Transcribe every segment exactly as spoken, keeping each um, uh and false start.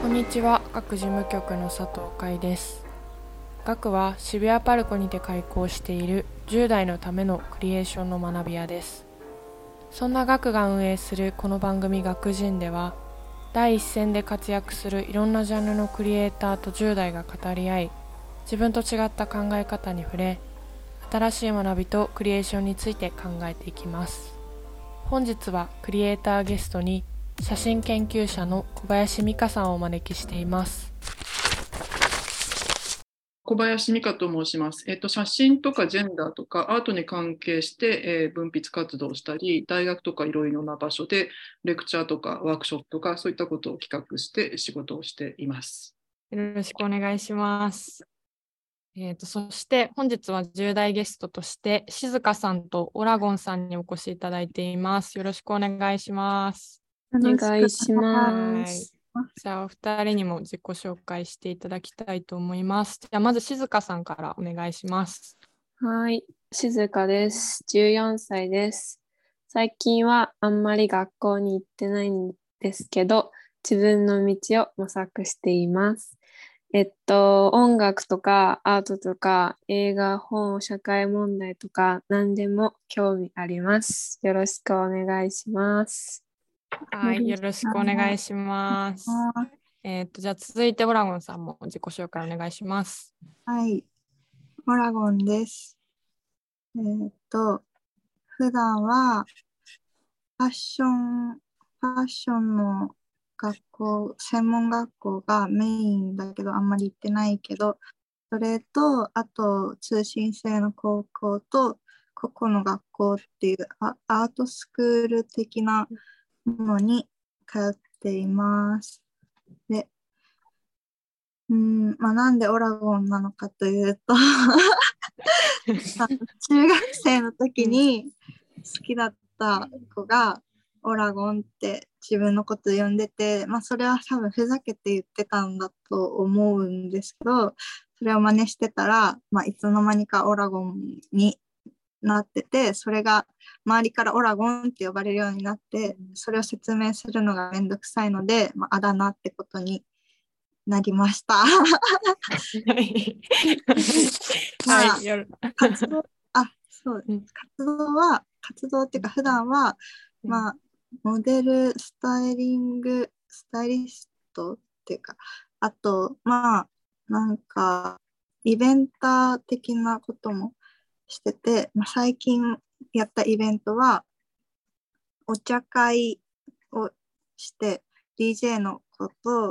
こんにちは、学事務局の佐藤海です。学は渋谷パルコにて開講しているじゅう代のためのクリエーションの学び屋です。そんな学が運営するこの番組学人では、第一線で活躍するいろんなジャンルのクリエイターとじゅう代が語り合い、自分と違った考え方に触れ、新しい学びとクリエーションについて考えていきます。本日はクリエイターゲストに写真研究者の小林美香さんをお招きしています。 小林美香と申します。えっと、写真とかジェンダーとかアートに関係して、えー文筆活動をしたり、大学とかいろいろな場所でレクチャーとかワークショップとかそういったことを企画して仕事をしています。 よろしくお願いします。えーと、そして本日はじゅう代ゲストとして静香さんとオラゴンさんにお越しいただいています。よろしくお願いします。 お願いしまはい。 す。 じゃあお二人にも自己紹介していただきたいと思います。じゃあまず静香さんからお願いします。 はい、静香です。じゅうよんさいです。最近はあんまり学校に行ってないんですけど、自分の道を模索しています。えっと、音楽とかアートとか映画、本、社会問題とか何でも興味あります。よろしくお願いします。 はい、よろしくお願いします。えっと、じゃあ続いてオラゴンさんも自己紹介お願いします。 はい、オラゴンです。えーっと、普段はファッション、ファッションの学校、専門学校がメインだけど、あんまり行ってないけど、それと、あと通信制の高校と、個々の学校っていうア、アートスクール的なものに通っています。で、うんまあ、なんでオラゴンなのかというと中学生の時に好きだった子がオラゴンって自分のこと呼んでて、まあ、それは多分ふざけて言ってたんだと思うんですけど、それを真似してたら、まあ、いつの間にかオラゴンになってて、それが周りからオラゴンって呼ばれるようになって、それを説明するのがめんどくさいので、まあ、あだ名ってことになりました。 はい。 まあはい、よろ活動、あ、そう、活動は、活動っていうか普段は、まあ、モデル、スタイリング、スタイリストっていうか、あと、まあ、なんか、イベンター的なこともしてて、まあ、最近やったイベントは、お茶会をして、ディージェー のこと、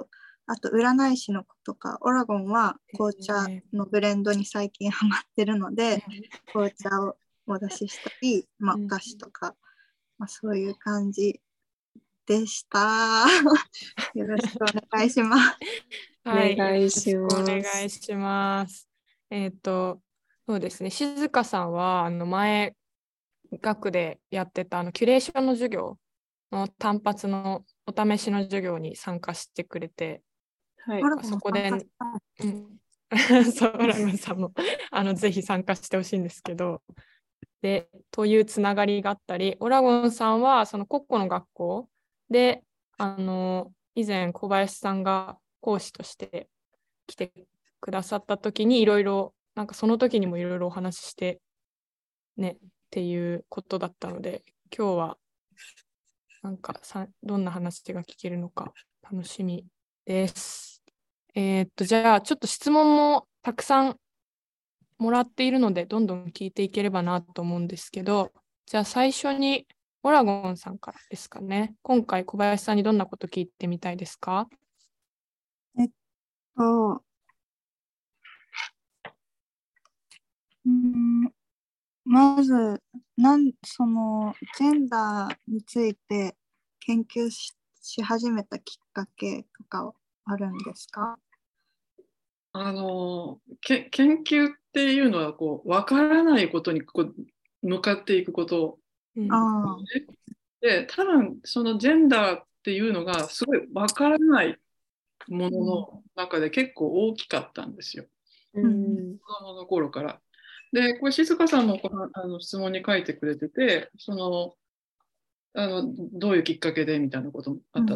あと占い師の子とか、オラゴンは紅茶のブレンドに最近ハマってるので、紅茶をお出ししたり、まあ、お菓子とか、まあ、そういう感じでした。よろしくお願いします。 はい、 お願いしよろしくお願ますいします。えっと、そうですね、静香さんはあの前、学でやってたあのキュレーションの授業の単発のお試しの授業に参加してくれて、 はい、 そこで、うん、そう、オラゴンさんもあのぜひ参加してほしいんですけど、で、というつながりがあったり、オラゴンさんはその国庫の学校で、あの、以前小林さんが講師として来てくださった時にいろいろ、なんかその時にもいろいろお話ししてねっていうことだったので、今日はなんかさどんな話が聞けるのか楽しみです。えーっと、じゃあちょっと質問もたくさんもらっているので、どんどん聞いていければなと思うんですけど、じゃあ最初にオラゴンさんからですかね。今回小林さんにどんなこと聞いてみたいですか？ えっと、うんまず、なんそのジェンダーについて研究し、し始めたきっかけとかあるんですか？ あのけ研究っていうのはこう分からないことにこう向かっていくことうんあで、多分そのジェンダーっていうのがすごい分からないものの中で結構大きかったんですよ。 うん子供の頃から。で、これ静香さんもこのあの質問に書いてくれてて、そのあのどういうきっかけでみたいなこともあったと思うんです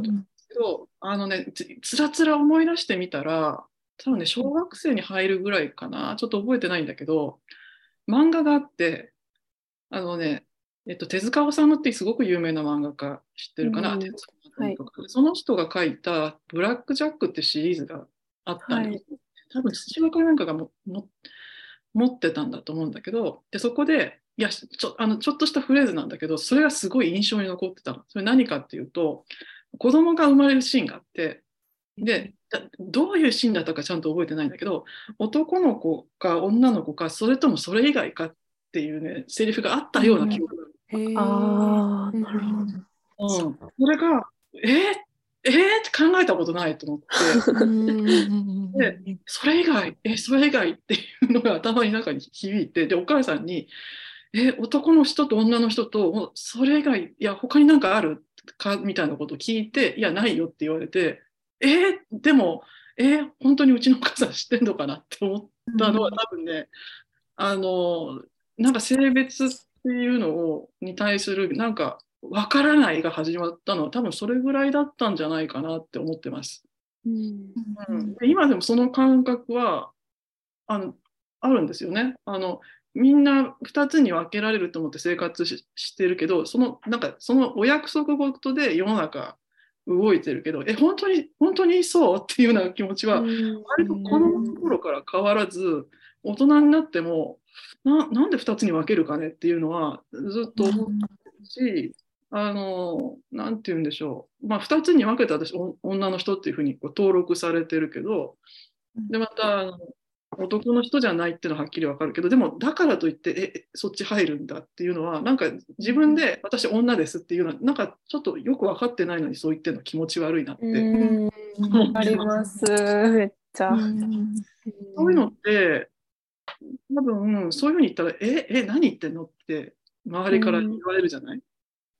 けど、あのね、つつらつら思い出してみたら、多分ね、小学生に入るぐらいかな、ちょっと覚えてないんだけど、漫画があって、あのね、えっと、手塚治虫ってすごく有名な漫画家知ってるかな、 うん手塚治はい虫とかその人が書いたブラック・ジャックってシリーズがあったんで、 はい多分父親かなんかがもも持ってたんだと思うんだけど、でそこでいやちょあのちょっとしたフレーズなんだけど、それがすごい印象に残ってたの。それ何かっていうと、子供が生まれるシーンがあって、でだどういうシーンだったかちゃんと覚えてないんだけど、男の子か女の子かそれともそれ以外かっていうねセリフがあったような記憶がへーああ、なるほど。 うん、それが、えー、えー、って考えたことないと思って、 うんで、それ以外、え、それ以外っていうのが頭の中に響いて、で、お母さんに、え、男の人と女の人と、もうそれ以外、いや、他になんかあるかみたいなことを聞いて、いや、ないよって言われて、えー、でも、えー、本当にうちのお母さん知ってんのかなって思ったのは、多分ね、あの、なんか性別っていうのをに対する、なんか、わからないが始まったのは、多分それぐらいだったんじゃないかなって思ってます。 うんうん、で今でもその感覚はあのあるんですよね。あのみんなふたつに分けられると思って生活し、してるけど、そのなんかそのお約束事で世の中動いてるけど、え本当に本当にそうっていうような気持ちは割と子供の頃から変わらず、大人になってもな、なんでふたつに分けるかねっていうのはずっと思ってるし、あの、なんて言うんでしょう。まあ、ふたつに分けて私、お女の人っていうふうにこう登録されてるけど、で、また、あの男の人じゃないっていうのははっきり分かるけど、でも、だからといって、え、そっち入るんだっていうのは、なんか自分で私、女ですっていうのは、なんかちょっとよく分かってないのに、そう言ってるの気持ち悪いなってうん思ありってまます。めっちゃ。 す。そういうのって、多分、そういうふうに言ったら、え、え、何言ってんのって周りから言われるじゃない、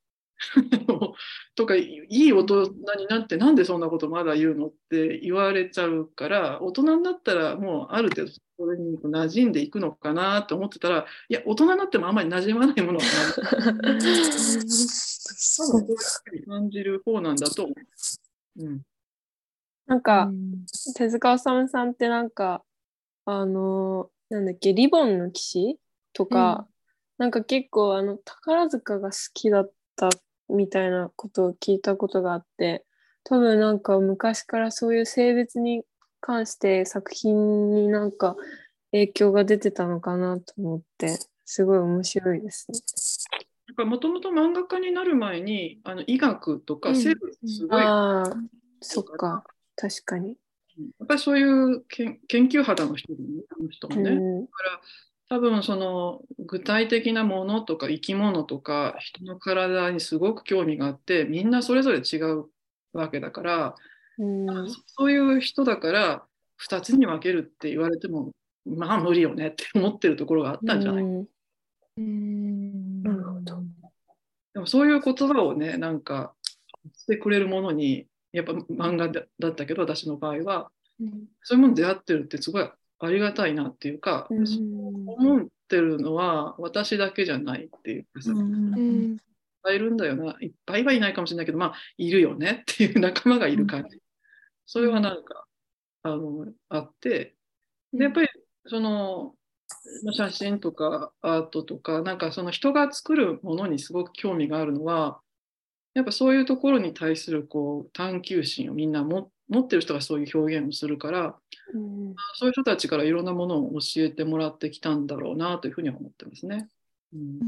とか、いい大人になってなんでそんなことまだ言うのって言われちゃうから、大人になったらもうある程度それに馴染んでいくのかなと思ってたら、いや大人になってもあんまり馴染まないものは多分そういうふうに感じる方なんだと思う。うん、 なんか、手塚治虫さんってなんか、あの、なんだっけ、リボンの騎士とか、 うんなんか結構あの宝塚が好きだったみたいなことを聞いたことがあって、多分なんか昔からそういう性別に関して作品になんか影響が出てたのかなと思って、すごい面白いですね。 もともと漫画家になる前にあの医学とか生物すごい、 ああ、そっか、確かに。 やっぱりそういう研研究肌の人でね、あの人もね。 うんだから多分その具体的なものとか生き物とか人の体にすごく興味があって、みんなそれぞれ違うわけだから、 うんそそういう人だからふたつに分けるって言われてもまあ無理よねって思ってるところがあったんじゃない、 うんうんなるほど。 でもそういう言葉をね、なんかしてくれるものに、やっぱ漫画だだったけど、私の場合は、 うんそういうものに出会ってるってすごいありがたいなっていうか、 うんそう思ってるのは私だけじゃないっていうかさ、いっうんぱいいるんだよな、いっぱいはいないかもしれないけど、まあ、いるよねっていう仲間がいる感じ。それはなんか、あの、あって、で、やっぱり、その、写真とかアートとか、なんかその人が作るものにすごく興味があるのは、やっぱそういうところに対するこう探求心をみんなも持ってる人がそういう表現をするから、 うんそういう人たちからいろんなものを教えてもらってきたんだろうなというふうには思ってますね。うん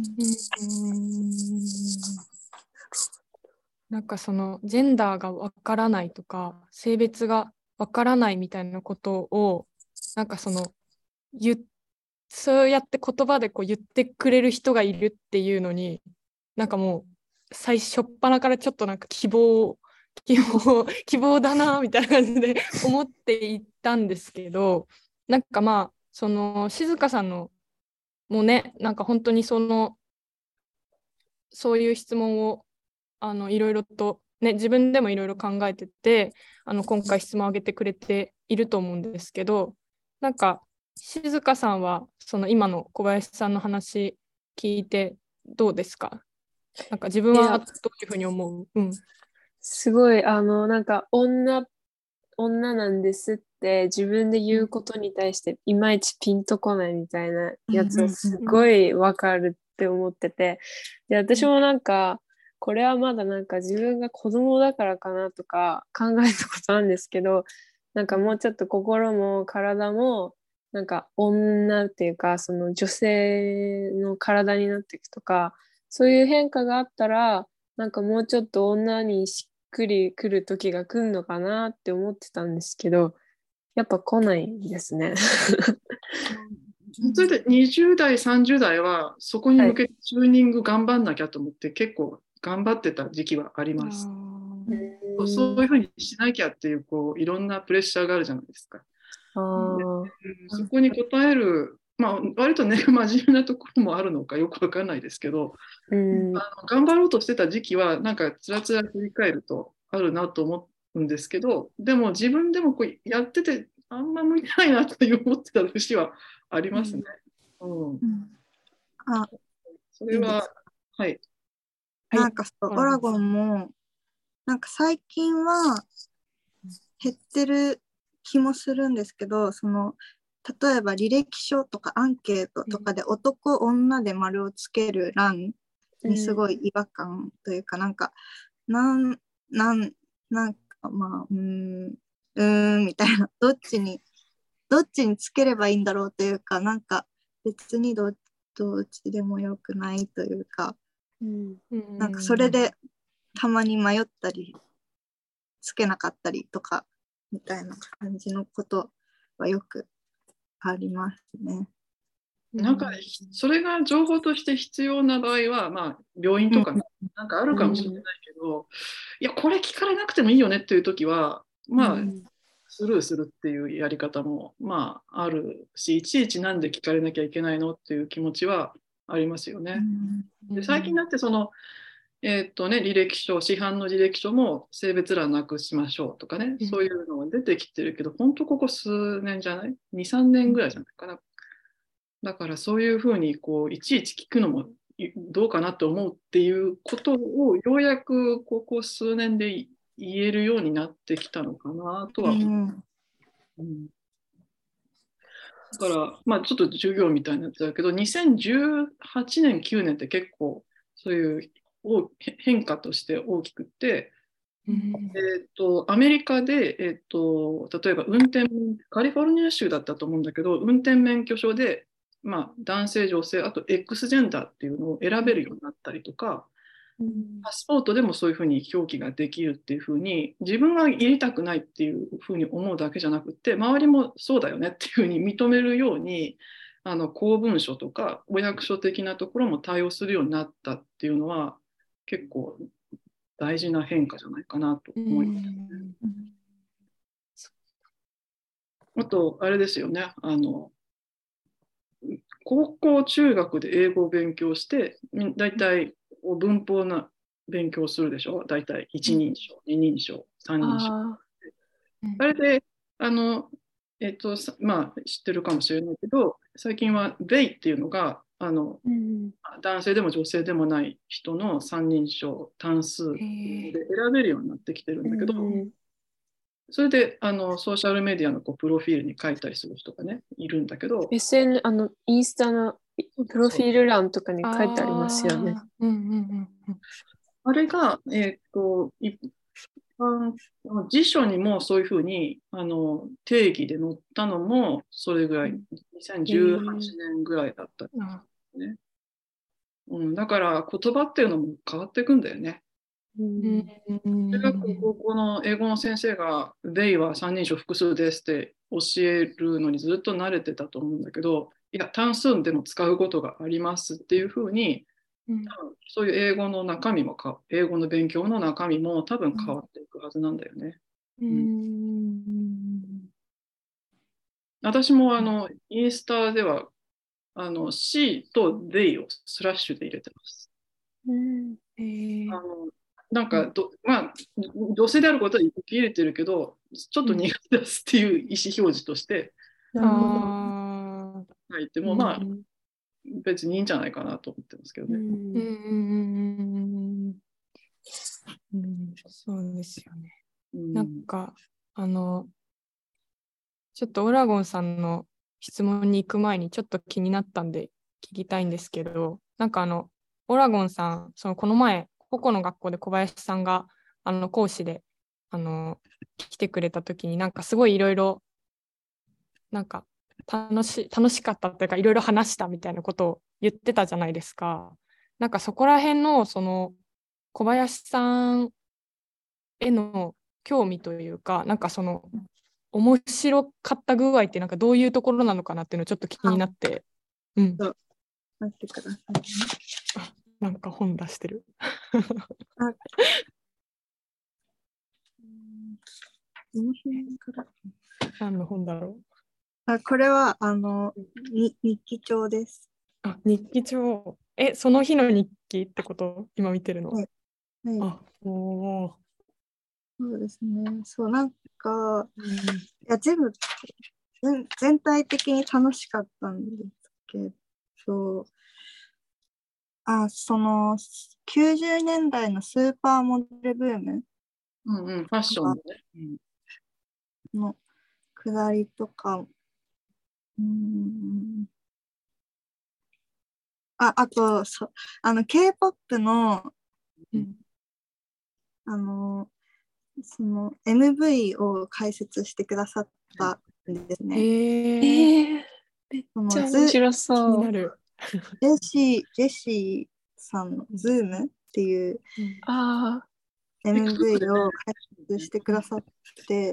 なんかそのジェンダーがわからないとか性別がわからないみたいなことをなんかその言そうやって言葉でこう言ってくれる人がいるっていうのになんかもう最初っ端からちょっとなんか希望希望希望だなみたいな感じで思っていったんですけど、なんかまあその静香さんのもうねなんか本当にそのそういう質問をあのいろいろと、ね、自分でもいろいろ考えててあの今回質問を上げてくれていると思うんですけど、なんか静香さんはその今の小林さんの話聞いてどうですか？なんか自分はどういうふうに思う？うん、 すごい、あの、なんか、女、女なんですって自分で言うことに対していまいちピンとこないみたいなやつはすごいわかるって思ってて、で、私もなんか、これはまだなんか自分が子供だからかなとか考えたことあるんですけど、なんかもうちょっと心も体もなんか女っていうか、その女性の体になっていくとか、そういう変化があったら、なんかもうちょっと女にしっくりくる時が来るのかなって思ってたんですけど、やっぱ来ないですね。 それでにじゅう代、さんじゅう代はそこに向けてチューニング頑張んなきゃと思って結構頑張ってた時期はあります。 うん、 そういうふうにしなきゃっていう、こういろんなプレッシャーがあるじゃないですか。 あー、 そこに応える、まあ、割とね、真面目なところもあるのかよくわかんないですけど、 うん、 あの頑張ろうとしてた時期は、なんかつらつら振り返るとあるなと思うんですけど、でも自分でもこうやってて、あんま向いてないなと思ってた節はありますね。うん。うん、 あ、 それは、はい。 なんかそう、オラゴンも、なんか最近は減ってる気もするんですけど、その、例えば履歴書とかアンケートとかで男、女で丸をつける欄にすごい違和感というか、なんか、なん、なん、なんかまあ、うーん、うーんみたいな、どっちに、どっちにつければいいんだろうというか、なんか別にど、どっちでもよくないというか、 うん、 なんかそれでたまに迷ったり、つけなかったりとか、みたいな感じのことはよくありますね。 なんか、それが情報として必要な場合は、まあ、病院とかね、なんかあるかもしれないけど、いや、これ聞かれなくてもいいよねっていう時は、まあ、スルーするっていうやり方も、まあ、あるし、いちいちなんで聞かれなきゃいけないのっていう気持ちはありますよね。で、最近になってその、えーっとね、履歴書、市販の履歴書も性別欄なくしましょうとかね、そういうのが出てきてるけど、本当ここ数年じゃない ?に、さんねんぐらいじゃないかな。だからそういうふうにこういちいち聞くのもどうかなと思うっていうことをようやくここ数年で言えるようになってきたのかなとは思う。うんうん、だから、まあ、ちょっと授業みたいになってたけど、にせんじゅうはちねん、きゅうねんって結構そういう変化として大きくて、うん、えー、とアメリカで、えー、と例えば運転、カリフォルニア州だったと思うんだけど、運転免許証で、まあ、男性、女性、あと X ジェンダーっていうのを選べるようになったりとか、うん、パスポートでもそういうふうに表記ができるっていうふうに、自分が入れたくないっていうふうに思うだけじゃなくて、周りもそうだよねっていうふうに認めるように、あの公文書とかお役所的なところも対応するようになったっていうのは、結構大事な変化じゃないかなと思います、ね。うん、あと、あれですよね。あの高校、中学で英語を勉強して、だいたい文法の勉強するでしょ。だいたい一人称、二人称、三人称。あ, あれで、あの、えっと、まあ、知ってるかもしれないけど、最近は they っていうのが、あの、うん、男性でも女性でもない人の三人称、単数で選べるようになってきてるんだけど、うん、それであのソーシャルメディアのこうプロフィールに書いたりする人がね、いるんだけど、 エスエヌ、あのインスタのプロフィール欄とかに書いてありますよね。 うんうんうんうん、 あれが、えー、と一般辞書にもそういうふうにあの定義で載ったのもそれぐらい、にせんじゅうはちねんぐらいだったんですね。うん、だから言葉っていうのも変わっていくんだよね。うん、中学校、高校の英語の先生が「they」は三人称複数ですって教えるのにずっと慣れてたと思うんだけど、いや単数でも使うことがありますっていうふうに、多分そういう英語の中身もか英語の勉強の中身も多分変わっていくはずなんだよね。うんうん、私もあのインスタではあの C と they をスラッシュで入れてます。うんえー、あのなんかど、まあ、女性であることは受け入れてるけど、ちょっと苦手ですっていう意思表示として、うん、書いても、まあ、別にいいんじゃないかなと思ってますけどね。うんうんうんうん、そうですよね。 うんなんか、あの、ちょっとオラゴンさんの質問に行く前にちょっと気になったんで聞きたいんですけど、なんかあの、オラゴンさん、そのこの前、個々の学校で小林さんがあの講師であの来てくれたときに、なんかすごいいろいろ、なんか楽し、楽しかったというか、いろいろ話したみたいなことを言ってたじゃないですか。なんかそこら辺の、その、小林さんへの興味というか、なんかその、面白かった具合ってなんかどういうところなのかなっていうのちょっと気になって、うん、 そう待ってくださいね。 あ、なんか本出してる。 あうんどの辺から何の本だろう。 あこれはあのに日記帳です。 あ、日記帳。え、その日の日記ってこと今見てるの。 はいはい、 あ、おー。 そうですね。そう、なんか、 うん、 いや、全部、全全体的に楽しかったんですけど、あ、その、きゅうじゅうねんだいのスーパーモデルブームうんうん、ファッションのね。うんの下りとか、うーん、あ、あと、そあの、K-ポップ の、 うん、 あの、その エムブイ を解説してくださったんですね。 へー、 えー、めっそのズちゃ面白気そう。 になる。 ジェシー、ジェシーさんの ズーム っていううんああ、 エムブイ を解説してくださって、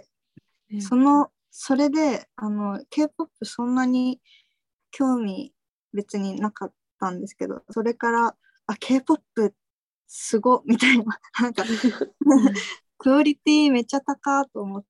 うんその、それで、あの、K-ポップ そんなに興味別になかったんですけど、それから、あ、K-ポップ すごみたいな、なんか、クオリティめっちゃ高と思って、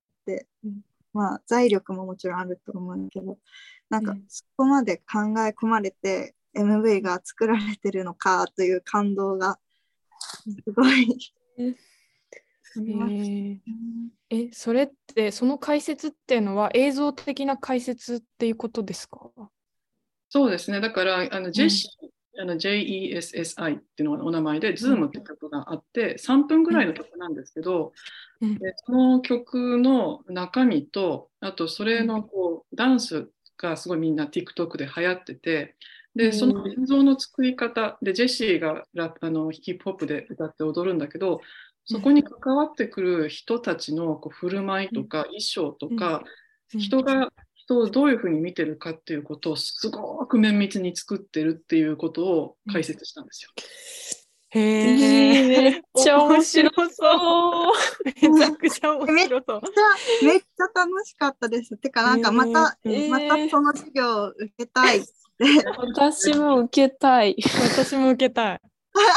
うんまあ、財力ももちろんあると思うんだけど、なんかうん、 そこまで考え込まれて エムブイ が作られてるのかという感動がすごいえありましたへーね。 え、それってその解説っていうのは映像的な解説っていうことですか？ そうですね。だから、あのジェシうんー、あの ジェイイーエスエスアイ っていうのがお名前で、 うん Zoom って曲があって、さんぷんぐらいの曲なんですけど、 うんでその曲の中身と、あとそれのこうダンスがすごいみんな TikTok で流行ってて、で、その映像の作り方で、ジェシーがラップあのヒップホップで歌って踊るんだけど、そこに関わってくる人たちのこう振る舞いとか衣装とか、 うん人が人をどういうふうに見てるかっていうことをすごく綿密に作ってるっていうことを解説したんですよ。 へいい、めっえ、 ちゃ面白そう。 そう。 めちゃくちゃ面白そう。 めっちゃ楽しかったです。てか、なんかまた、 えーまたえーその授業を受けたいって。 私も受けたい。 私も受けたい。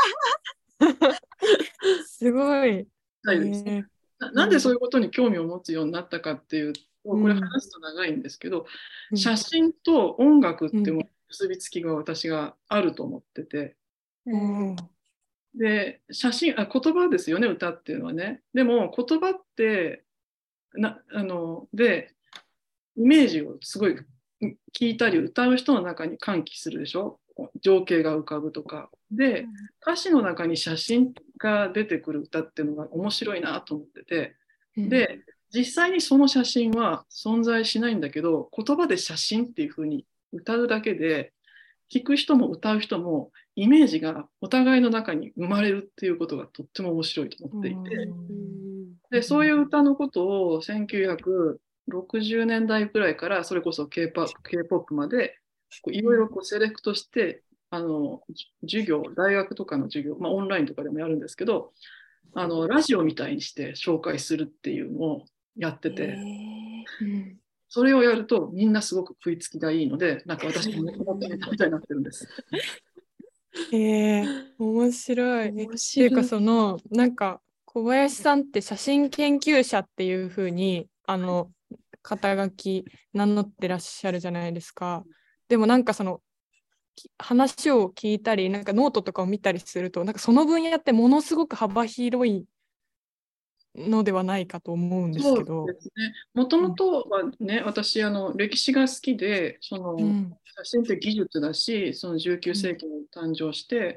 すごい。えはいですーななんでそういうことに興味を持つようになったかっていうと、これ話すと長いんですけど、 うん写真と音楽ってうんも結びつきが私があると思ってて、 おーで、写真、あ、言葉ですよね、歌っていうのはね。でも言葉ってな、あの、で、イメージをすごい聞いたり歌う人の中に喚起するでしょ、情景が浮かぶとか。で、歌詞の中に写真が出てくる歌っていうのが面白いなと思ってて、 うんで、実際にその写真は存在しないんだけど、言葉で写真っていうふうに歌うだけで、聞く人も歌う人もイメージがお互いの中に生まれるっていうことがとっても面白いと思っていて、で、そういう歌のことをせんきゅうひゃくろくじゅうねんだいくらいからそれこそ K-ポップ、K-ポップまでいろいろセレクトしてあの授業、大学とかの授業、まあ、オンラインとかでもやるんですけど、あのラジオみたいにして紹介するっていうのをやってて、 うんそれをやるとみんなすごく食いつきがいいので、なんか私も思ってみたみたいになってるんです。 えー、面白い。え面っていう白い。 かそのなんか小林さんって写真研究者っていうふうにあの肩書き名乗ってらっしゃるじゃないですか。でもなんかそのき話を聞いたりなんかノートとかを見たりするとなんかその分野ってものすごく幅広いのではないかと思うんですそうけど。 ですね。もともとはね、私、あの歴史が好きで、そのうん写真って技術だし、そのじゅうきゅう世紀に誕生して、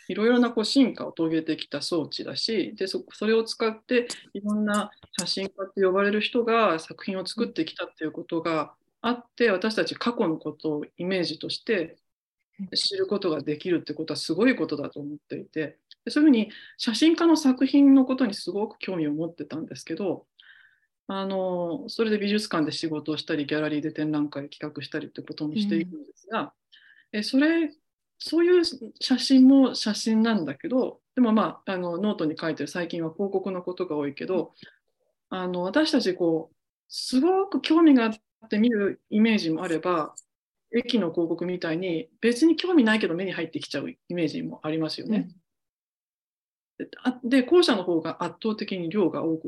いろいろなこう進化を遂げてきた装置だし、で そ, それを使っていろんな写真家って呼ばれる人が作品を作ってきたっていうことがあって、私たち過去のことをイメージとして知ることができるってことはすごいことだと思っていて、でそういうふうに写真家の作品のことにすごく興味を持ってたんですけど、あのそれで美術館で仕事をしたりギャラリーで展覧会を企画したりってこともしているんですが、うん、えそれそういう写真も写真なんだけど、でもまあ、あのノートに書いてる最近は広告のことが多いけど、あの私たちこうすごく興味があって見るイメージもあれば、駅の広告みたいに別に興味ないけど目に入ってきちゃうイメージもありますよね。うん、で後者の方が圧倒的に量が多くって、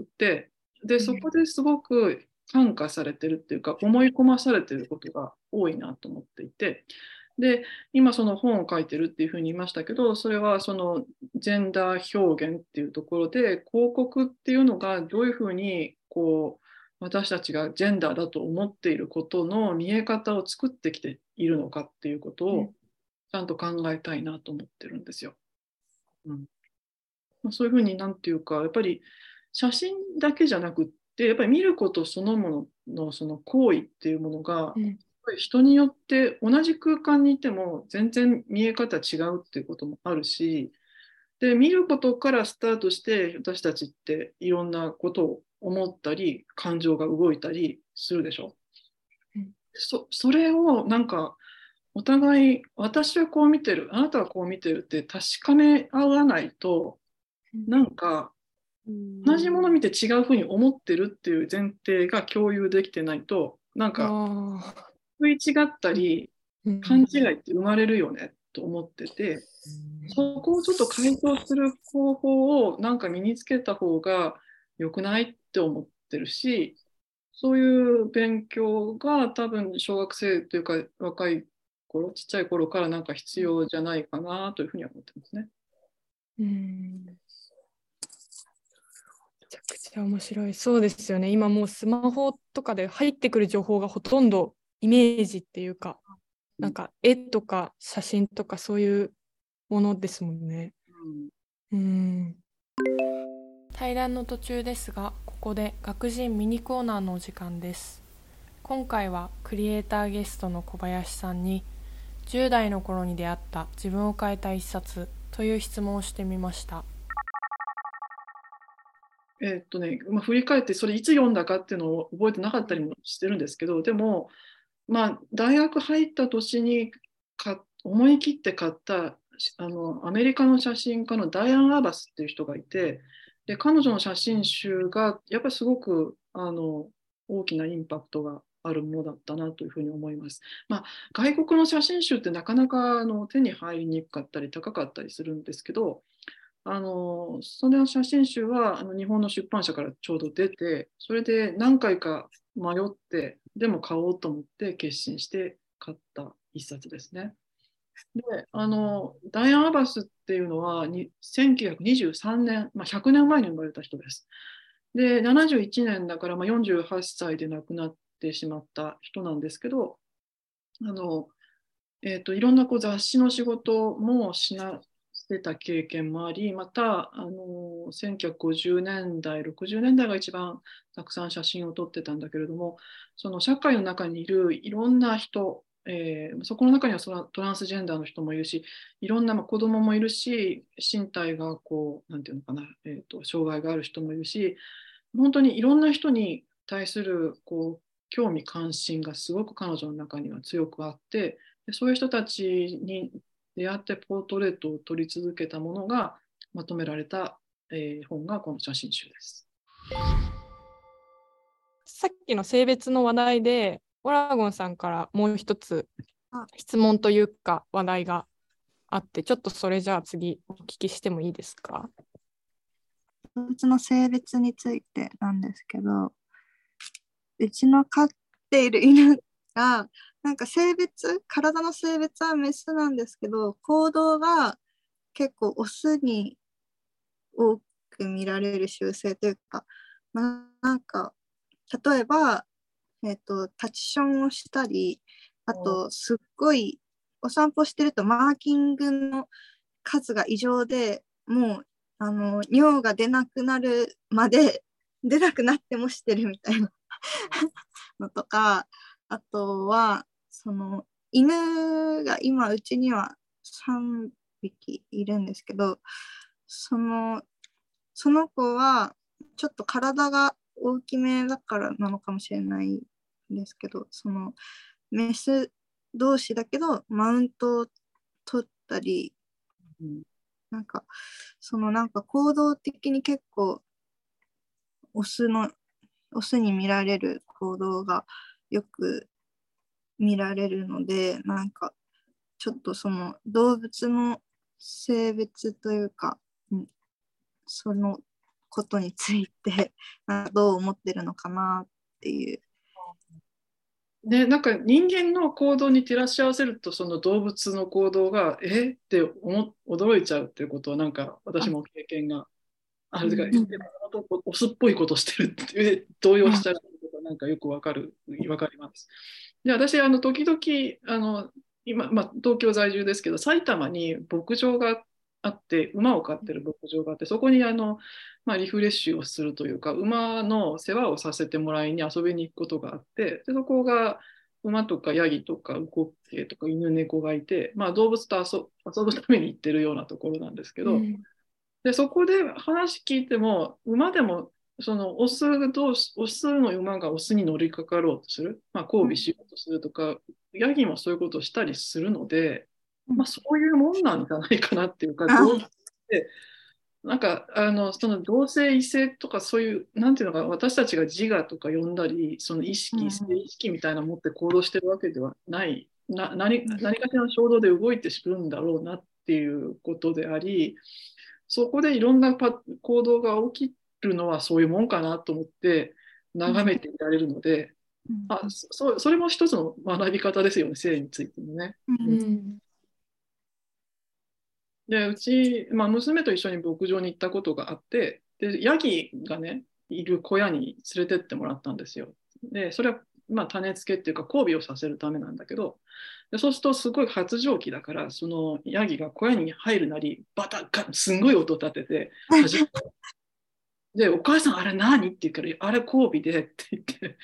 でそこですごく感化されてるっていうか思い込まされてることが多いなと思っていて、で今その本を書いてるっていうふうに言いましたけど、それはそのジェンダー表現っていうところで、広告っていうのがどういうふうにこう私たちがジェンダーだと思っていることの見え方を作ってきているのかっていうことをちゃんと考えたいなと思ってるんですよ。うんまあ、そういうふうになんていうか、やっぱり写真だけじゃなくって、やっぱり見ることそのもののその行為っていうものが、うん、やっぱり人によって同じ空間にいても全然見え方違うっていうこともあるし、で見ることからスタートして私たちっていろんなことを思ったり感情が動いたりするでしょ。うん、そ, それをなんかお互い私はこう見てる、あなたはこう見てるって確かめ合わないと、なんか同じもの見て違うふうに思ってるっていう前提が共有できてないと、なんか食い違ったり勘違いって生まれるよねと思ってて、そこをちょっと解消する方法をなんか身につけた方が良くないって思ってるし、そういう勉強が多分小学生というか若い頃、ちっちゃい頃からなんか必要じゃないかなというふうには思ってますね。 うん、めちゃくちゃ面白い。そうですよね。今もうスマホとかで入ってくる情報がほとんどイメージっていうか、なんか絵とか写真とかそういうものですもんね。うん、うん対談の途中ですが、ここで学人ミニコーナーのお時間です。今回はクリエイターゲストの小林さんにじゅう代の頃に出会った自分を変えた一冊という質問をしてみました。 えーっとねまあ、振り返ってそれいつ読んだかっていうのを覚えてなかったりもしてるんですけど、でも、まあ、大学入った年にか思い切って買ったあのアメリカの写真家のダイアン・アバスっていう人がいて、で彼女の写真集がやっぱりすごくあの大きなインパクトがあるものだったなというふうに思います。まあ、外国の写真集ってなかなかあの手に入りにくかったり高かったりするんですけど、あのその写真集はあの日本の出版社からちょうど出て、それで何回か迷ってでも買おうと思って決心して買った一冊ですね。であのダイアン・アバスっていうのはせんきゅうひゃくにじゅうさんねん、まあ、ひゃくねんまえに生まれた人です。でななじゅういちねんだから、まあ、よんじゅうはっさいで亡くなってしまった人なんですけど、あの、えーと、いろんなこう雑誌の仕事もしなしてた経験もあり、またあのせんきゅうひゃくごじゅうねんだいろくじゅうねんだいが一番たくさん写真を撮ってたんだけれども、その社会の中にいるいろんな人、えー、そこの中にはそのトランスジェンダーの人もいるし、いろんな、まあ、子供もいるし、身体がこうなんていうのかな、えーと、障害がある人もいるし、本当にいろんな人に対するこう興味関心がすごく彼女の中には強くあって、でそういう人たちに出会ってポートレートを撮り続けたものがまとめられた、えー、本がこの写真集です。 さっきの性別の話題でオラゴンさんからもう一つ質問というか話題があって、ちょっとそれじゃあ次お聞きしてもいいですか？ 動物の性別についてなんですけど、うちの飼っている犬がなんか性別、体の性別はメスなんですけど、行動が結構オスに多く見られる習性というか、まあ、なんか例えば、えーと、タッチションをしたり、あとすっごいお散歩してるとマーキングの数が異常で、もうあの尿が出なくなるまで出なくなってもしてるみたいなのとか、あとはその犬が今うちにはさんびきいるんですけど、そのその子はちょっと体が大きめだからなのかもしれないんですけど、そのメス同士だけどマウントを取ったり、うん、なんかそのなんか行動的に結構オスのオスに見られる行動がよく見られるので、なんかちょっとその動物の性別というか、うん、そのことについてどう思ってるのかなっていう。 で、なんか人間の行動に照らし合わせると、その動物の行動がえって思驚いちゃうっていうことは、なんか私も経験があるというか、うん、オスっぽいことしてるっていう動揺しちゃうことがなんかよくわかる、わかります。で、私あの時々あの今、まあ、東京在住ですけど、埼玉に牧場があって、馬を飼ってる牧場があって、そこにあの、まあ、リフレッシュをするというか、馬の世話をさせてもらいに遊びに行くことがあって、でそこが馬とかヤギとかウコッケイとか犬猫がいて、まあ、動物と 遊, 遊ぶために行ってるようなところなんですけど、うん、でそこで話聞いても、馬でもそのオス同士、オスの馬がオスに乗りかかろうとする、まあ、交尾しようとするとか、うん、ヤギもそういうことをしたりするので、まあ、そういうもんなんじゃないかなっていうか、動物ってなんかあのその同性異性とかそういうなんていうのか、私たちが自我とか呼んだり、その意識、性意識みたいなのを持って行動してるわけではない、な 何, 何かしらの衝動で動いてするんだろうなっていうことであり、そこでいろんなパ行動が起きるのはそういうもんかなと思って眺めていられるので、うん、あ そ, それも一つの学び方ですよね、性についてもね。うん、でうち、まあ、娘と一緒に牧場に行ったことがあって、でヤギがねいる小屋に連れてってもらったんですよ。でそれはまあ種付けっていうか交尾をさせるためなんだけど、でそうするとすごい発情期だから、そのヤギが小屋に入るなりバタッガッすんごい音立てて始めでお母さんあれ何って言うから、あれ交尾でって言って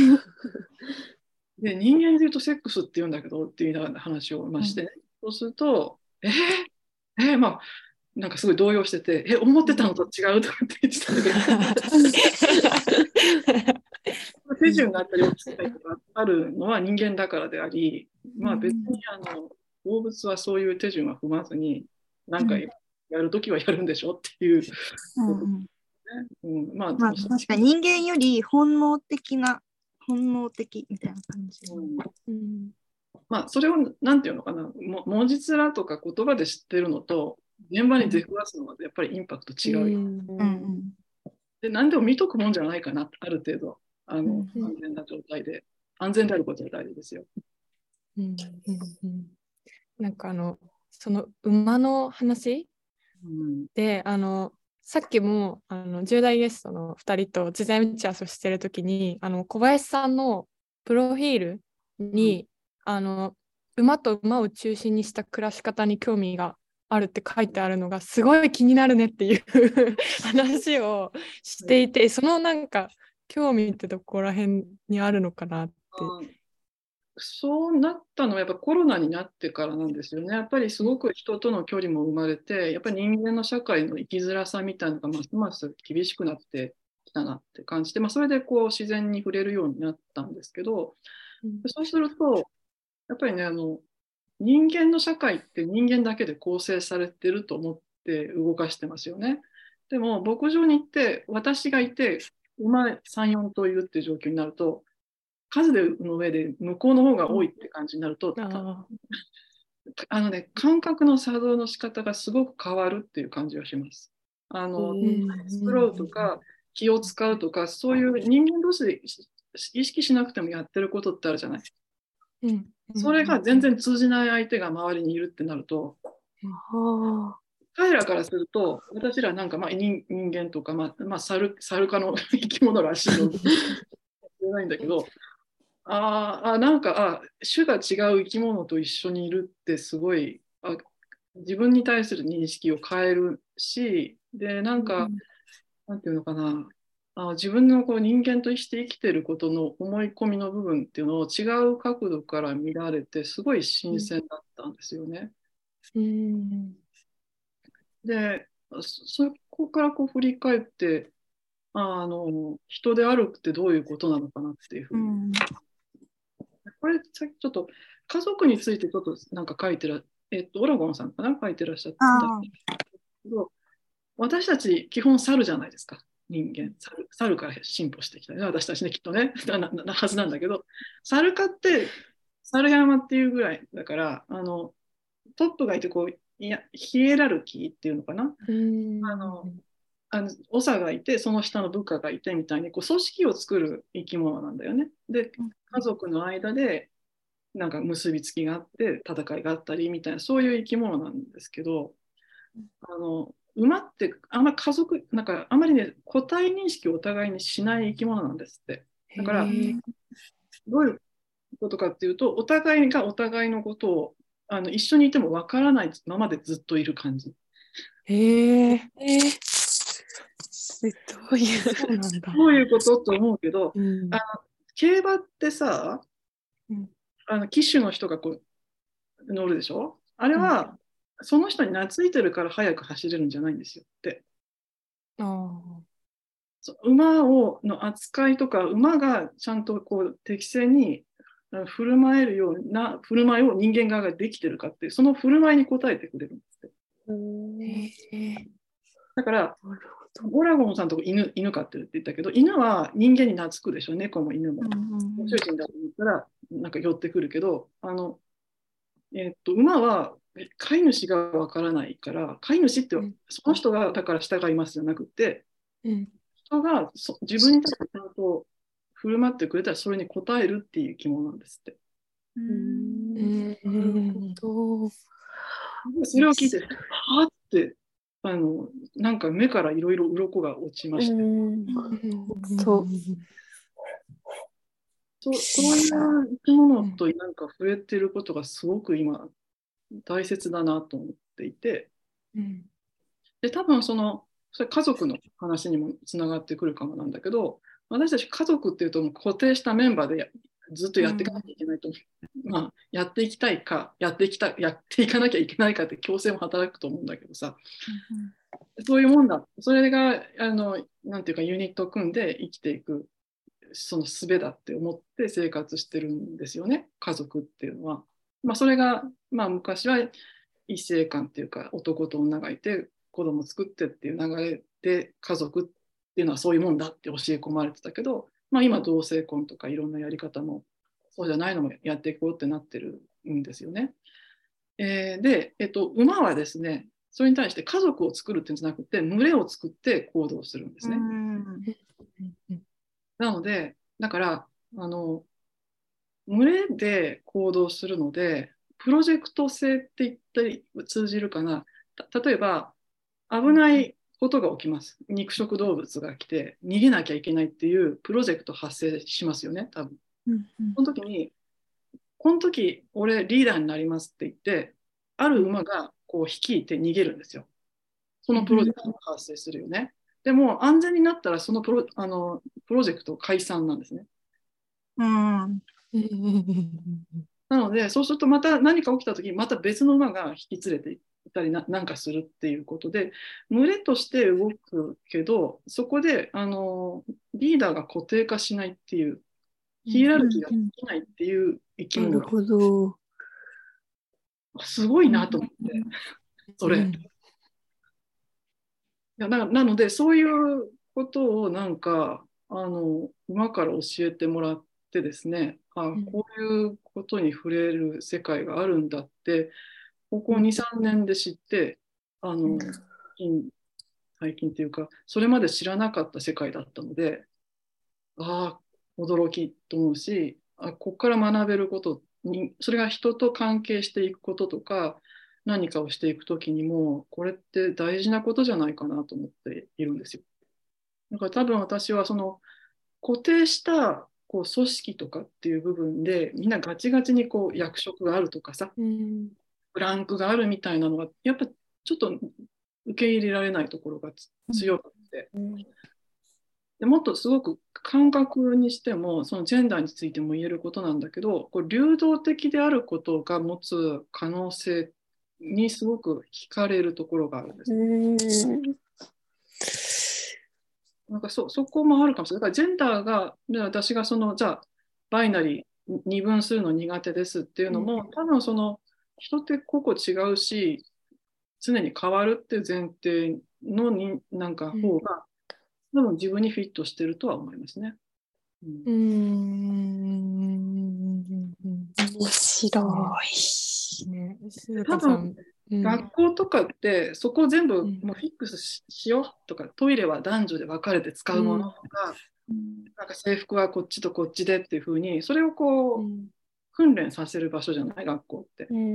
で人間で言うとセックスって言うんだけどっていうような話をまして、ね、うん、そうするとえー、えー、まあなんかすごい動揺してて、え思ってたのと違うとかって言ってたんだけど手順があったり落ちたりとかあるのは人間だからであり、まあ別にあの動物はそういう手順は踏まずに何かやるときはやるんでしょっていう、うんうん、まあ、 まあ確かに人間より本能的な本能的みたいな感じ、うんうん、まあそれをなんていうのかな、も文字面とか言葉で知ってるのと現場に出くわすのはやっぱりインパクト違うよ、うんうん、で何でも見とくもんじゃないかな、ある程度あの、うん、安全な状態で安全であることが大事ですよ、 うんうんうん、なんかあのその馬の話、うん、であのさっきもあのじゅう代ゲストのふたりと事前打ち合わせをしているときに、あの小林さんのプロフィールに、うん、あの馬と馬を中心にした暮らし方に興味があるって書いてあるのがすごい気になるねっていう話をしていて、そのなんか興味ってどこら辺にあるのかなって。 そうなったのはやっぱコロナになってからなんですよね。やっぱりすごく人との距離も生まれて、やっぱり人間の社会の生きづらさみたいなのがますます厳しくなってきたなって感じて、まあ、それでこう自然に触れるようになったんですけど、うん、そうするとやっぱりね、あの人間の社会って人間だけで構成されてると思って動かしてますよね。でも牧場に行って私がいて馬さん、よん頭いるっていう状況になると、数の上で向こうの方が多いって感じになると、ああのね、感覚の作動の仕方がすごく変わるっていう感じがします。あの作ろうとか気を使うとか、そういう人間同士で意識しなくてもやってることってあるじゃない。うん、それが全然通じない相手が周りにいるってなると、うん、彼らからすると私らなんかまあ 人, 人間とか、まあまあ、猿, 猿科の生き物らしいので知らないんだけど、ああなんかあ種が違う生き物と一緒にいるってすごいあ自分に対する認識を変えるし、で、なんか、 うんなんていうのかな、あ、自分のこう人間として生きていることの思い込みの部分っていうのを違う角度から見られて、すごい新鮮だったんですよね。 うんで、そそこからこう振り返って、あの、人であるってどういうことなのかなっていうふうに。 うんこれ、さっきちょっと家族についてちょっとなんか書いてら、えっと、オラゴンさんかな、書いてらっしゃったあけど、私たち基本猿じゃないですか、人間。猿、猿から進歩してきたね、私たちね、きっとね、な、な、なはずなんだけど、猿科って猿山っていうぐらいだから、あの、トップがいてこう、いや、ヒエラルキーっていうのかな。 うんあの、あの長がいて、その下の部下がいてみたいに、こう組織を作る生き物なんだよね。で、家族の間で、なんか結びつきがあって、戦いがあったりみたいな、そういう生き物なんですけど、あの、馬ってあんまり家族、なんかあんまりね、個体認識をお互いにしない生き物なんですって。だから、 へえどういうことかっていうと、お互いがお互いのことをあの一緒にいてもわからないままでずっといる感じ。 へええーえどういう。 そうなんだ。 どういうことと思うけど、 うんあの競馬ってさ、 うんあの騎手の人がこう乗るでしょ。あれは、その人に懐いてるから速く走れるんじゃないんですよって。 あそう馬をの扱いとか、馬がちゃんとこう適正にあの振る舞えるような振る舞いを人間側ができてるかっていう、その振る舞いに応えてくれるんですって。 うんーへえだから、 なるほど。 ドラゴンさんとこ犬犬飼ってるって言ったけど、犬は人間に懐くでしょ、猫も犬も。ご主人だと思ったら、なんか寄ってくるけど、あの、えーっと、馬は飼い主がわからないから、飼い主ってうんその人がだから従いますじゃなくて、 うん人がそ自分に対してちゃんと振る舞ってくれたらそれに応えるっていう生き物なんですって。 ううんんなるほど。 それを聞いて、はあって、あの、なんか目からいろいろ鱗が落ちまうして、 んそうそう、そういう生き物となんか触れてることがすごく今大切だなと思っていて、 うんで、多分その、それ家族の話にもつながってくるかもなんだけど、私たち家族っていうともう固定したメンバーでやずっとやっていかなきゃいけないと思う。まあ、やっていきたいか、やっていきたい、やっていかなきゃいけないかって強制も働くと思うんだけどさ、そういうもんだ。それが、あの、なんていうかユニットを組んで生きていく、その術だって思って生活してるんですよね、家族っていうのは。まあ、それが、まあ、昔は異性間っていうか、男と女がいて、子供作ってっていう流れで家族っていうのはそういうもんだって教え込まれてたけど、まあ、今同性婚とかいろんなやり方もそうじゃないのもやっていこうってなってるんですよね。えーで、えっと、馬はですね、それに対して家族を作るっていうんじゃなくて群れを作って行動するんですね。なので、だからあの群れで行動するのでプロジェクト性って言ったり通じるかな。た例えば危ないことが起きます。肉食動物が来て逃げなきゃいけないっていうプロジェクト発生しますよね、多分。その時に、この時俺リーダーになりますって言って、ある馬がこう率いて逃げるんですよ。そのプロジェクトが発生するよね。でも安全になったらそのプロ、あのプロジェクト解散なんですね。 うんなので、そうするとまた何か起きた時にまた別の馬が引き連れていったりななんかするっていうことで、群れとして動くけど、そこであのリーダーが固定化しないっていう、ヒエラルキーができないっていう生き物がなるほど。 すごいなと思って、それ。いやななので、そういうことをなんかあの馬から教えてもらってですね、あこういうことに触れる世界があるんだって、ここに、さんねんで知って、あの最近、最近っていうか、それまで知らなかった世界だったので、ああ、驚きと思うし、あここから学べることに、それが人と関係していくこととか、何かをしていくときにも、これって大事なことじゃないかなと思っているんですよ。だから多分私はその固定したこう組織とかっていう部分で、みんなガチガチにこう役職があるとかさ、 ブランクがあるみたいなのはやっぱちょっと受け入れられないところが強くて、 うん、 でもっとすごく感覚にしてもそのジェンダーについても言えることなんだけど、こう流動的であることが持つ可能性にすごく惹かれるところがあるんです。 うん、 なんか そ, そこもあるかもしれない。だからジェンダーが、私がそのじゃあバイナリー二分するの苦手ですっていうのも、多分その人って個々違うし、常に変わるっていう前提のになんか方が、多分自分にフィットしてるとは思いますね。 うん。うん面白い。 ね、静多香さん、 分、うん、学校とかってそこを全部もうフィックス し,、しようとか、トイレは男女で分かれて使うものとか、うん、なんか制服はこっちとこっちでっていうふうに、それをこう、うん、訓練させる場所じゃない、学校って。うん、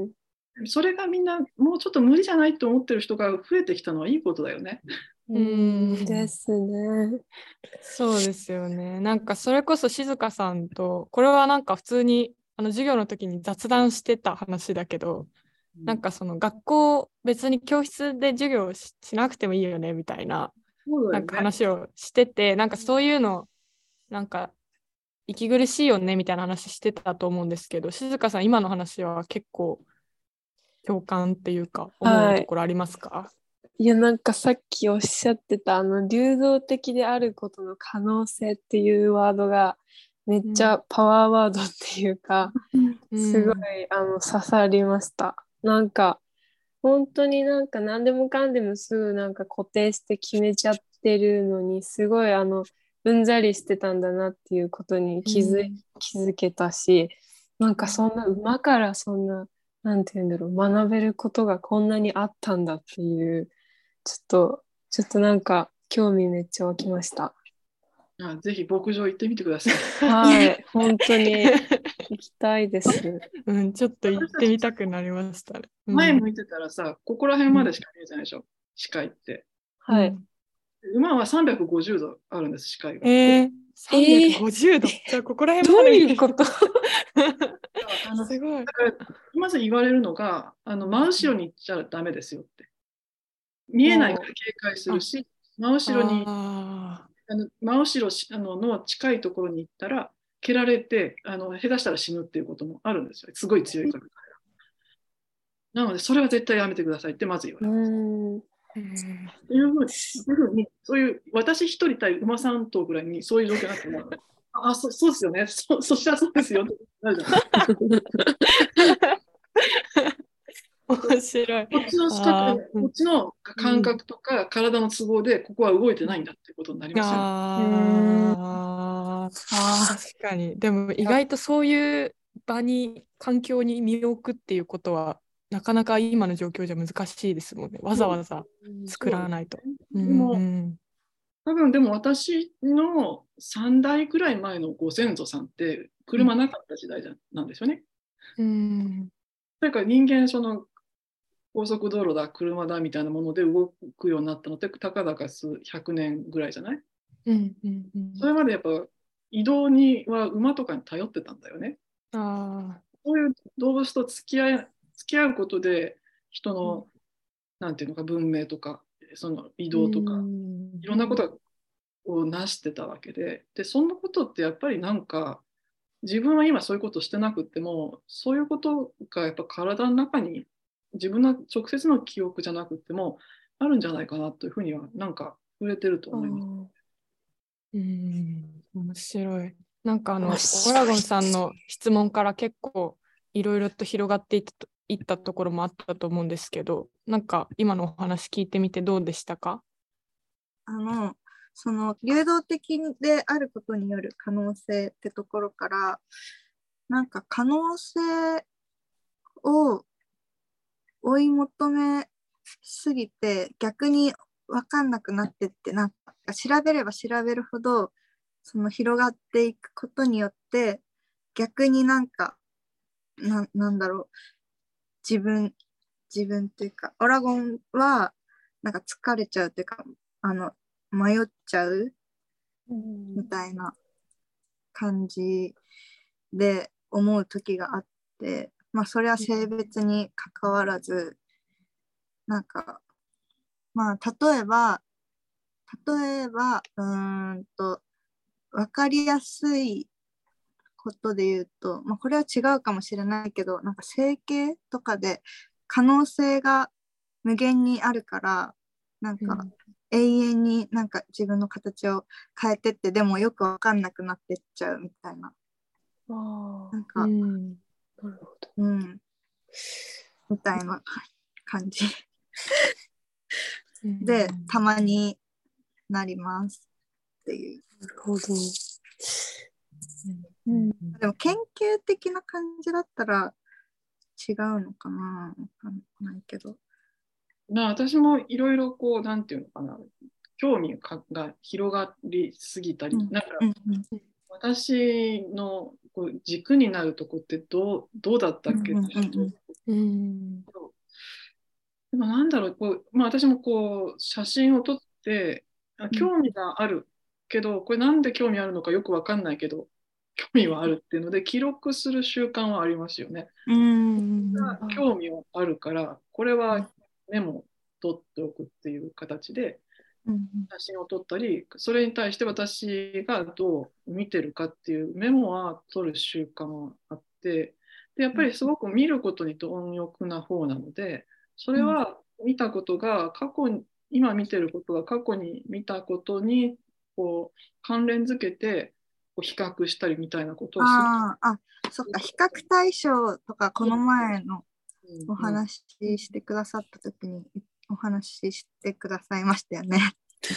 それがみんなもうちょっと無理じゃないと思ってる人が増えてきたのはいいことだよね。 うんですね。 そうですよね。なんかそれこそ静香さんと、これはなんか普通にあの授業の時に雑談してた話だけど、うん、なんかその学校別に教室で授業 し, しなくてもいいよねみたいな、ね、なんか話をしてて、なんかそういうのなんか息苦しいよねみたいな話してたと思うんですけど、静香さん今の話は結構共感っていうか思うところありますか？はい、 いや、なんかさっきおっしゃってたあの流動的であることの可能性っていうワードがめっちゃパワーワードっていうか、うん、すごいあの刺さりました。なんか本当になんか何でもかんでもすぐなんか固定して決めちゃってるのに、すごいあのうんざりしてたんだなっていうことに気づ、うん、気づけたし、なんかそんな馬からそんななんて言うんだろう、学べることがこんなにあったんだっていう、ちょっとちょっとなんか興味めっちゃ湧きました。 あ、ぜひ牧場行ってみてください。 はい、本当に行きたいです。 うん、ちょっと行ってみたくなりましたね。 前向いてたらさ、ここら辺までしか見えてないでしょ、うん、視界って。 はい。 馬はさんびゃくごじゅうどあるんです、視界が。 えー、さんびゃくごじゅうど、えー、じゃあここら辺まで見える。 どういうことあのすごい。 まず言われるのが、あの真後ろに行っちゃダメですよって。見えないから警戒するし、真後ろに、あの真後ろあのの近いところに行ったら、蹴られて、あの下手したら死ぬっていうこともあるんですよ。すごい強いから。なので、それは絶対やめてくださいってまず言われます。うんっていうふうに、そういう私一人対馬さん頭ぐらいにそういう状況になっても、あ、そ, そうですよね。そ, そしたらそうですよってなるじゃないですか。 面白い。 こっちの視覚、こっちの感覚とか体の都合でここは動いてないんだっていうことになりますよね。 ああ、確かに。でも意外とそういう場に、環境に身を置くっていうことは、なかなか今の状況じゃ難しいですもんね。わざわざ作らないと。 でも、多分でも私のさんだいくらい前のご先祖さんって車なかった時代なんですよね。うん。だから人間その高速道路だ車だみたいなもので動くようになったのってたかだか数百年ぐらいじゃない、うんうんうん、それまでやっぱ移動には馬とかに頼ってたんだよね。あ、そういう動物と付き合い、付き合うことで人の、うん、なんていうのか文明とかその移動とか、うん、いろんなことを成してたわけで、でそんなことってやっぱりなんか自分は今そういうことしてなくってもそういうことがやっぱ体の中に自分の直接の記憶じゃなくてもあるんじゃないかなというふうにはなんか触れてると思います。 うん、面白い。なんかあのオラゴンさんの質問から結構いろいろと広がっていったと、いったところもあったと思うんですけど、なんか今のお話聞いてみてどうでしたか？ あのその流動的であることによる可能性ってところから、なんか可能性を追い求めすぎて逆に分かんなくなってって、なんか調べれば調べるほどその広がっていくことによって逆になんか な, なんだろう自分自分っていうかオラゴンはなんか疲れちゃうっていうかあの迷っちゃうみたいな感じで思う時があって、 まあそれは性別に関わらず、なんかまあ例えば例えばうーんと分かりやすいことで言うと、まあ、これは違うかもしれないけど、なんか整形とかで可能性が無限にあるから、なんか永遠になんか自分の形を変えてって、でもよくわかんなくなってっちゃうみたいな。 あなんか、 うん、 なるほど。 うん、みたいな感じで、たまになりますっていう。 なるほど。うん、 でも研究的な感じだったら違うのかな、わかんないけど。 まあ、私もいろいろこう、なんていうのかな、興味が広がりすぎたり、 うんなんかうん私のこう軸になるとこってどう、どうだったっけ、 うんうんうんうんでもなんだろう、こう、まあ、私もこう写真を撮ってあ興味があるけど、これなんで興味あるのかよくわかんないけど興味はあるっていうので記録する習慣はありますよね。 うん興味はあるからこれはメモ取っておくっていう形でうん写真を撮ったり、それに対して私がどう見てるかっていうメモは取る習慣はあって、でやっぱりすごく見ることに貪欲な方なので、それは見たことが過去に、今見てることが過去に見たことにこう関連づけてこう比較したりみたいなことをする。 ああ、あ、そっか、比較対象とか、この前のうんお話ししてくださったときにお話ししてくださいましたよね。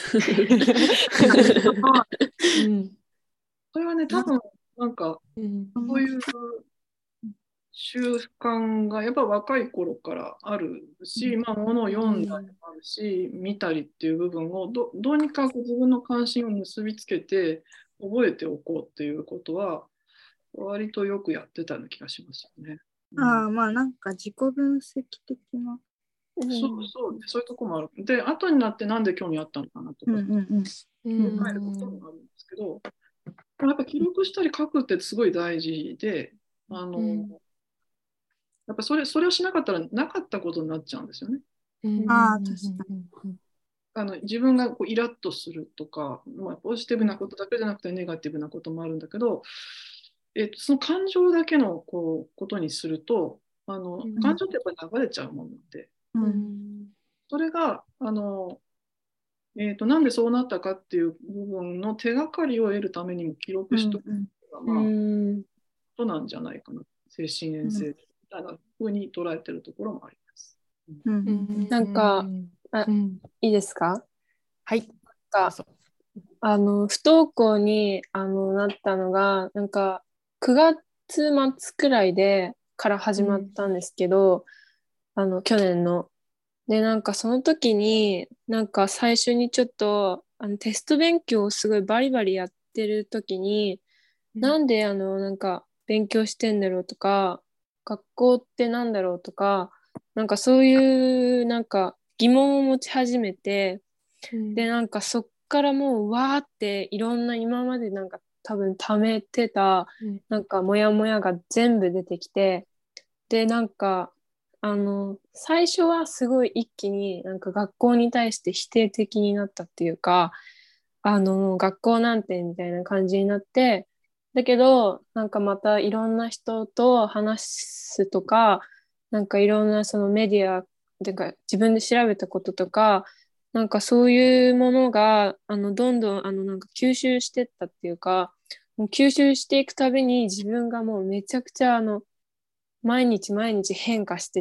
うんそれはね、多分なんかうんそういう習慣がやっぱ若い頃からあるし、まあ、物を読んだりもあるし、見たりっていう部分をどどうにかこう自分の関心を結びつけて覚えておこうっていうことは割とよくやってたような気がしますよね。うん、 ああ、まあなんか自己分析的な。 そうそう、そういうとこもある。で、後になってなんで興味あったのかなとか、 うんうんうん。 うん考えることもあるんですけど、やっぱ記録したり書くってすごい大事で、あの、 うんやっぱそれ、それをしなかったらなかったことになっちゃうんですよね。 うんああ、確かに。 あの自分がこうイラッとするとか、まあ、ポジティブなことだけじゃなくてネガティブなこともあるんだけど、えっと、その感情だけのこうことにするとあのうん感情ってやっぱり流れちゃうものなんで、 ううんんそれがあの、えっと、なんでそうなったかっていう部分の手がかりを得るためにも記録しとくうんのが、 うまあ、 んことなんじゃないかな、精神衛生みたいなふうに捉えてるところもあります。 うんううんんなんかあうんいいですか？ はいかあの不登校にあのなったのがなんかくがつ末くらいでから始まったんですけど、あの去年の。でなんかその時になんか最初にちょっとあのテスト勉強をすごいバリバリやってる時に、なんであのなんか勉強してんだろうとか、学校ってなんだろうとか、なんかそういうなんか疑問を持ち始めて、でなんかそっからもうわーっていろんな今までなんか多分溜めてたなんかモヤモヤが全部出てきて、でなんかあの最初はすごい一気になんか学校に対して否定的になったっていうか、あの学校なんてみたいな感じになって、だけどなんかまたいろんな人と話すとか、なんかいろんなそのメディアてか自分で調べたこととか、なんかそういうものがあのどんどんあのなんか吸収してったっていうか、もう吸収していくたびに自分がもうめちゃくちゃあの毎日毎日変化してって、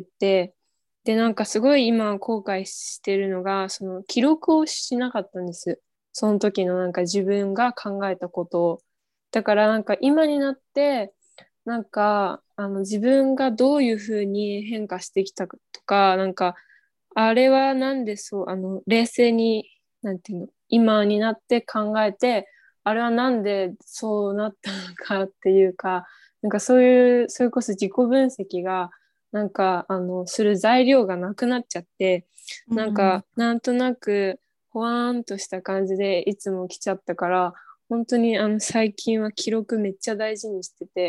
でなんかすごい今後悔してるのがその記録をしなかったんです。その時のなんか自分が考えたことを。だからなんか今になってなんかあの自分がどういうふうに変化してきたとか、なんかあれはなんでそうあの冷静になんていうの今になって考えて、あれはなんでそうなったのかっていうか、なんかそういうそれこそ自己分析がなんかあのする材料がなくなっちゃって、なんかなんとなくほわーんとした感じでいつも来ちゃったから、本当にあの最近は記録めっちゃ大事にしてて、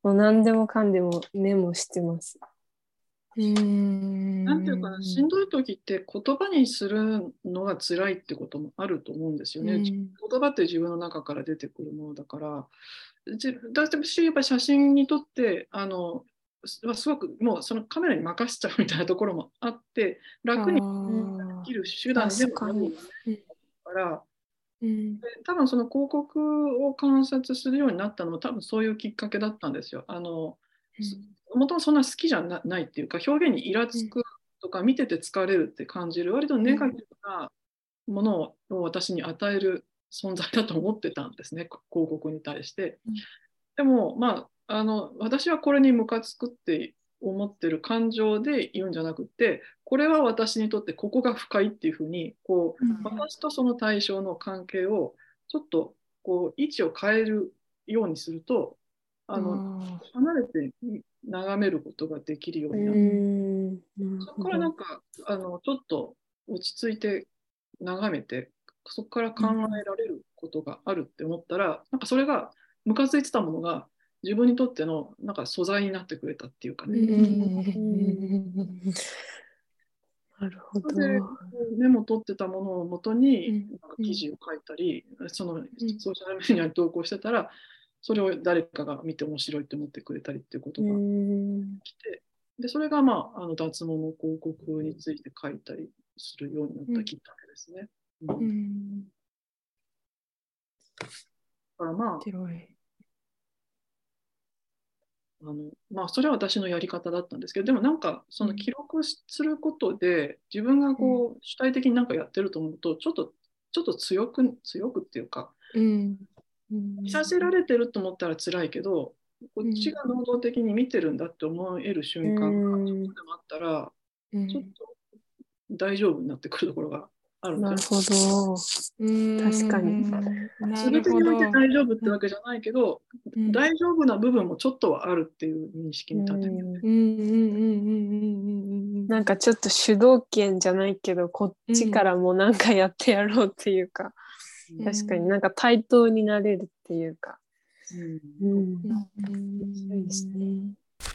もう何でもかんでもメモしてます。 うーん。 なんていうかな、しんどい時って言葉にするのが辛いってこともあると思うんですよね。 うん言葉って自分の中から出てくるものだから、じだって私やっぱり写真に撮ってあのすすごくもうそのカメラに任せちゃうみたいなところもあって楽にできる手段でもあるから、 うんで多分その広告を観察するようになったのも多分そういうきっかけだったんですよ。あのもともとそんな好きじゃなないっていうか、表現にイラつくとか見てて疲れるって感じる割とネガティブなものを私に与える存在だと思ってたんですね、広告に対して。でもまあ、あの私はこれにムカつくって思ってる感情で言うんじゃなくて、これは私にとってここが不快っていうふうにこう、 うん私とその対象の関係をちょっとこう位置を変えるようにすると、あの離れて眺めることができるようになる。 うんそこからなんかあのちょっと落ち着いて眺めて、そこから考えられることがあるって思ったら、なんかそれがムカついてたものが自分にとってのなんか素材になってくれたっていうかね。 なるほど。 それでメモ取ってたものをもとになんか記事を書いたり、そのソーシャルメディアに投稿してたら、それを誰かが見て面白いって思ってくれたりっていうことが来て、でそれが、まあ、あの脱毛の広告について書いたりするようになったきっかけですね。うんうん、だからまああのまあ、それは私のやり方だったんですけど、でもなんかその記録することで自分がこう主体的に何かやってると思うと、ちょっとちょっと強く強くっていうか、 うん見させられてると思ったら辛いけど、こっちが能動的に見てるんだって思える瞬間がちょっとでもあったら、ちょっと大丈夫になってくるところがあるんです。 なるほど。確かに。 全てにおいて大丈夫ってわけじゃないけど、うん、大丈夫な部分もちょっとはあるっていう認識に立ててる。 なんかちょっと主導権じゃないけど、こっちからもなんかやってやろうっていうか、うん、確かになんか対等になれるっていうか。うん。うん。そうですね。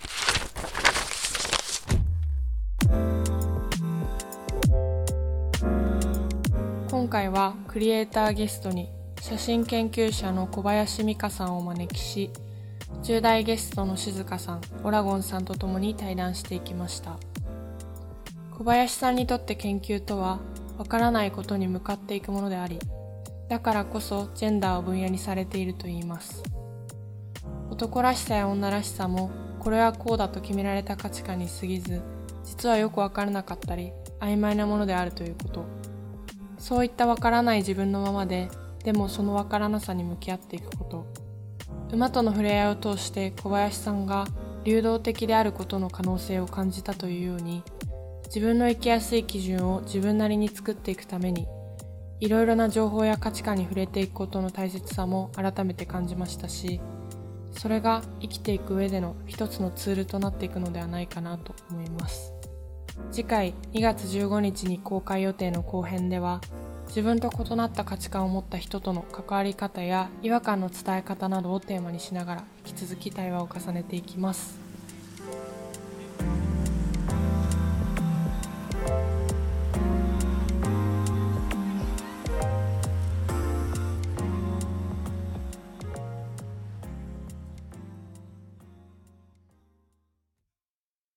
今回はクリエイターゲストに写真研究者の小林美香さんをお招きし、じゅう代ゲストの静香さん、オラゴンさんと共に対談していきました。小林さんにとって研究とはわからないことに向かっていくものであり、だからこそジェンダーを分野にされているといいます。男らしさや女らしさもこれはこうだと決められた価値観に過ぎず、実はよくわからなかったり曖昧なものであるということ。そういったわからない自分のままで、でもそのわからなさに向き合っていくこと。馬との触れ合いを通して小林さんが流動的であることの可能性を感じたというように、自分の生きやすい基準を自分なりに作っていくために、いろいろな情報や価値観に触れていくことの大切さも改めて感じましたし、それが生きていく上での一つのツールとなっていくのではないかなと思います。次回にがつじゅうごにちに公開予定の後編では、自分と異なった価値観を持った人との関わり方や違和感の伝え方などをテーマにしながら引き続き対話を重ねていきます。